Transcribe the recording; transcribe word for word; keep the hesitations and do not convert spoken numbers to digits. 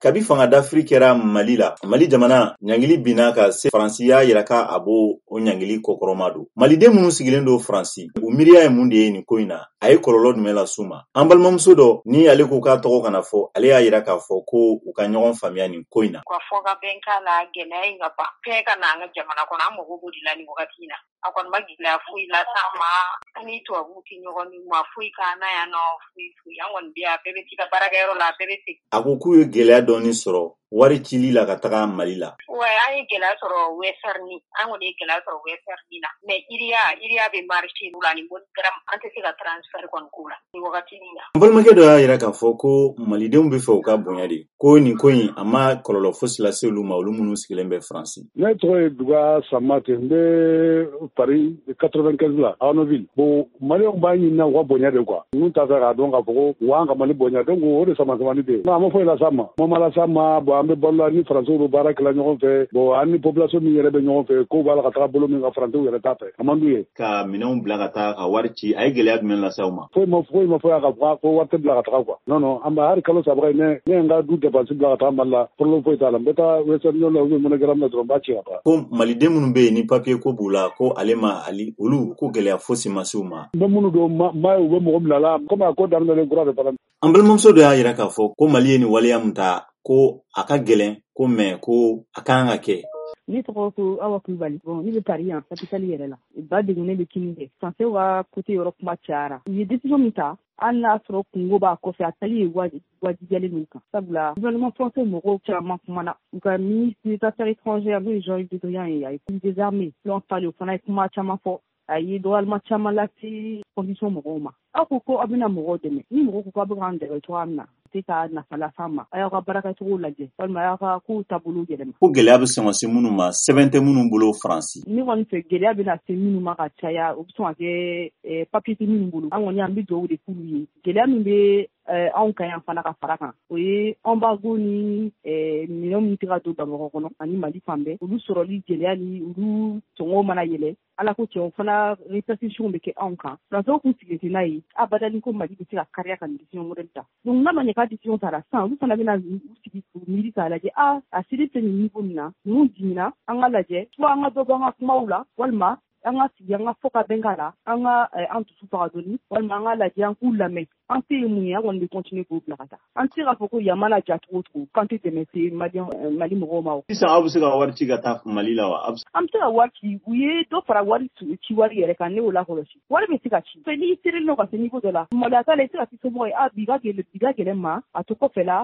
kabi fanga d'Afrique kɛra Mali la, Mali jamana ɲangili binna ka se Faransi y'a yira ka a bo o ɲangili kɔkɔrɔma don. Maliden minnu sigilen don Faransi, u miiriya ye mun de ye nin ko in na? A ye kɔlɔlɔ jumɛn la s'u ma? An balimamuso dɔ ni ale ko k'a tɔgɔ kana fɔ, ale y'a yira k'a fɔ ko u ka ɲɔgɔn faamuya nin ko in na. Ka fɔ ka bɛn k'a la, gɛlɛya in ka ban fɛn ka na an ka jamana kɔnɔ, an mago b'o de la nin wagati in na. A kɔni ma gɛlɛya foyi la s'an ma, an ni tubabuw tɛ ɲɔgɔn min ma foyi k'an na yan nɔ, foyi foyi. An kɔni bɛ yan, bɛɛ bɛ t'i ka baarakɛyɔrɔ la, bɛɛ bɛ segin. A ko k'u ye gɛlɛya dɔɔni sɔrɔ wari cili la ka taga Mali la. Ouais, an ye gɛlɛya sɔrɔ Western, an kɔni ye gɛlɛya sɔrɔ Western na. Mais Iriya, Iriya bɛ marché la ni MoneyGram, an tɛ se ka transfert kɔni k'o la nin wagati in na. N balimakɛ dɔ y'a yira k'a fɔ ko Malidenw bɛ fɛ u ka bonya de, ko nin ko in a ma kɔlɔlɔ fosi lase olu ma, olu minnu sigilen bɛ Faransi. Ne tɔgɔ ye Duga Samate, n bɛ Paris quatre-vingt-quinze la, Arnaudville. Bon, Malienw b'a ɲini na u ka bonya de quoi. N'u t'a fɛ k'a dɔn k'a fɔ ko u b'an ka Mali bonya, donc o de sama samani de. Non, a ma foyi las'a ma. Mo ma las'a ma, bon an bɛ balo la ni Faransiw bɛ baara kɛla ɲɔgɔn fɛ, bon an ni population min yɛrɛ bɛ ɲɔgɔn fɛ, ko b'a la ka taga bolo min ka Faransiw yɛrɛ t'a fɛ. A man d'u ye. Ka minɛnw bila ka taa ka wari ci, a ye gɛlɛya jumɛn lase aw ma? Foyi ma foyi ma foyi ka fɔ ko wari tɛ bila ka taga quoi. Non non, an b'a hali kalo saba ne ne n ka du dépense bila ka taga Mali la, problème foyi t'a la. N bɛ taa Western Union la ou bien MoneyGram la dɔrɔn n b'a ci ka taa. Ko Maliden minnu bɛ yen ni papier ko b'u la, ko ale ma ali olu ko gɛlɛya fosi ma se u ma. N bɛ minnu don ma u bɛ mɔgɔ bila la, komi a ko daminɛlen kura de fana. An balimamuso dɔ y'a yira k'a fɔ ko Mali ye nin waleya mun ta, ko a ka gɛlɛn, ko mais ko a kan ka kɛ. Ne tɔgɔ ko Awa Kulibali. Bon, ne bɛ Paris yan, capitale yɛrɛ la. Ba degunnen bɛ Kini de. Français ka côté yɔrɔ kuma cayara. U ye décision min ta, hali n'a sɔrɔ kungo b'a kɔfɛ, a tali ye wajibiyalen min kan. Sabula, gouvernement français mɔgɔw caman kumana. U ka ministre des Affaires étrangères n'o ye Jean-Yves Le Drian ye, a ye coup des armées. L'on parle o fana ye kuma caman fɔ. A ye dɔgɔyalima caman lase condition mɔgɔw ma. Aw ko ko aw bɛna mɔgɔw dɛmɛ. Ni mɔgɔw ko k'aw bɛ k'an dɛmɛ cogoya min na, tɛ ka nafa las'an ma. A y'aw ka baarakɛcogo lajɛ, walima a y'aw ka kow taabolo yɛlɛma. Ko gɛlɛya bɛ sɔn ka se minnu ma, sɛbɛn tɛ minnu bolo Faransi. Ne kɔni fɛ gɛlɛya bɛna se minnu ma ka caya, o bɛ sɔn ka kɛ papier tɛ minnu bolo. An kɔni an bɛ dugawu de k'ulu ye. Gɛlɛya min bɛ anw kan yan fana ka fara kan, o ye embargo ni minɛnw min tɛ ka don Bamakɔ kɔnɔ ani Mali fan bɛɛ. Olu sɔrɔli gɛlɛya ni olu sɔngɔw mana yɛlɛ, Ala ko tiɲɛ o fana répercussion bɛ kɛ anw kan. Français kun sigilen tɛ n'a ye, abada ni ko Mali bɛ se ka kariya ka nin décision modèle ta. Donc n'a ma ɲɛ k'a décision tara sisan, olu fana bɛna u sigi k'u miiri k'a lajɛ, ah a siri tɛ nin niveau min na, ninnu jiginna, an ka lajɛ, soit an ka dɔ bɔ an ka kumaw la, walima an ka sigi an ka fɔ ka bɛn k'a la, an ka an dusu faga dɔɔni, walima an ka lajɛ an k'u lamɛn. An tɛ ye mun ye, an kɔni bɛ continuer k'o bila ka taa. An tɛ se k'a fɔ ko yan mana ja cogo o cogo, k'an tɛ dɛmɛ se Mali mɔgɔw ma. Sisan aw bɛ se ka wari ci ka taa Mali la wa? An bɛ se ka wari ci, u ye dɔ fara wari ci wari yɛrɛ kan, ne y'o lakɔlɔsi. Wari bɛ se ka ci. N'i serelen don ka se niveau dɔ la, maloya t'a la, i tɛ se ka f'i somɔgɔw ye, ah bi ka gɛlɛn ma, a to kɔfɛ la.